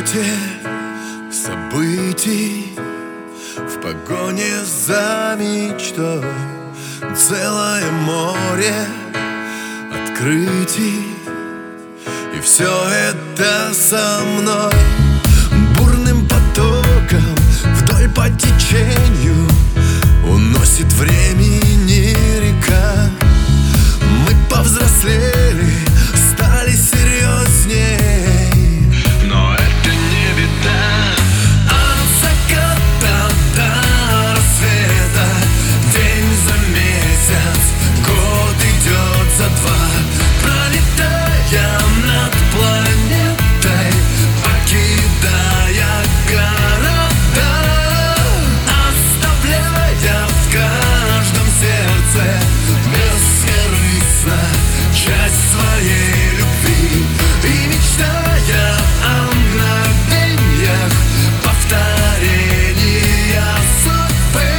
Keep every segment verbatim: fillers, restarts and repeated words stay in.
свете событий, в погоне за мечтой, целое море открытий. И все это со мной бурным потоком вдоль по течению уносит времени река. Мы повзрослели, стали серьезней, но это не беда. От заката до рассвета, день за месяц, год идет за два, пролетая над планетой, покидая города, оставляя в каждом сердце бескорыстно часть своей любви и мечтая о мгновениях повторения судьбы.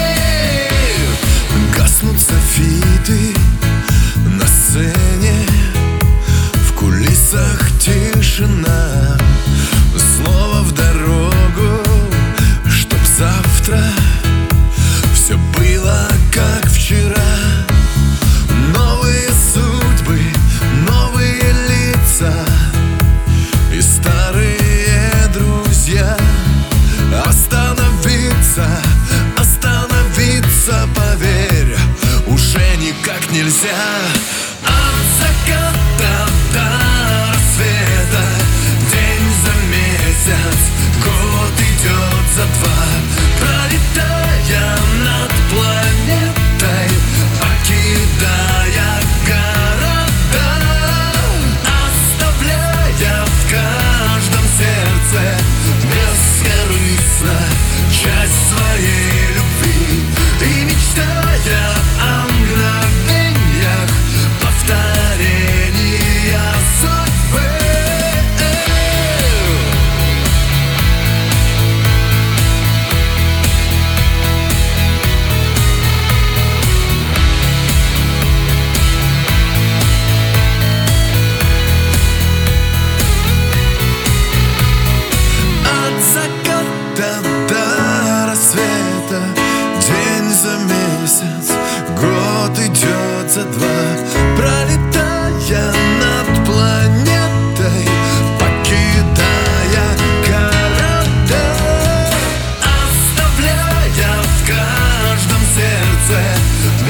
Гаснут софиты на сцене, в кулисах тишина. Снова в дорогу, чтоб завтра все было как вчера. Новые судьбы, новые лица и старые друзья. Остановиться, остановиться, поверь, уже никак нельзя. От заката до рассвета, день за месяц, год идет за два, пролетая над планетой, покидая города, оставляя в каждом сердце бескорыстно часть своей любви и мечтая о мгновениях повторения судьбы. От заката до рассвета, день за месяц, год идет за два, пролетая над планетой, покидая города, оставляя в каждом сердце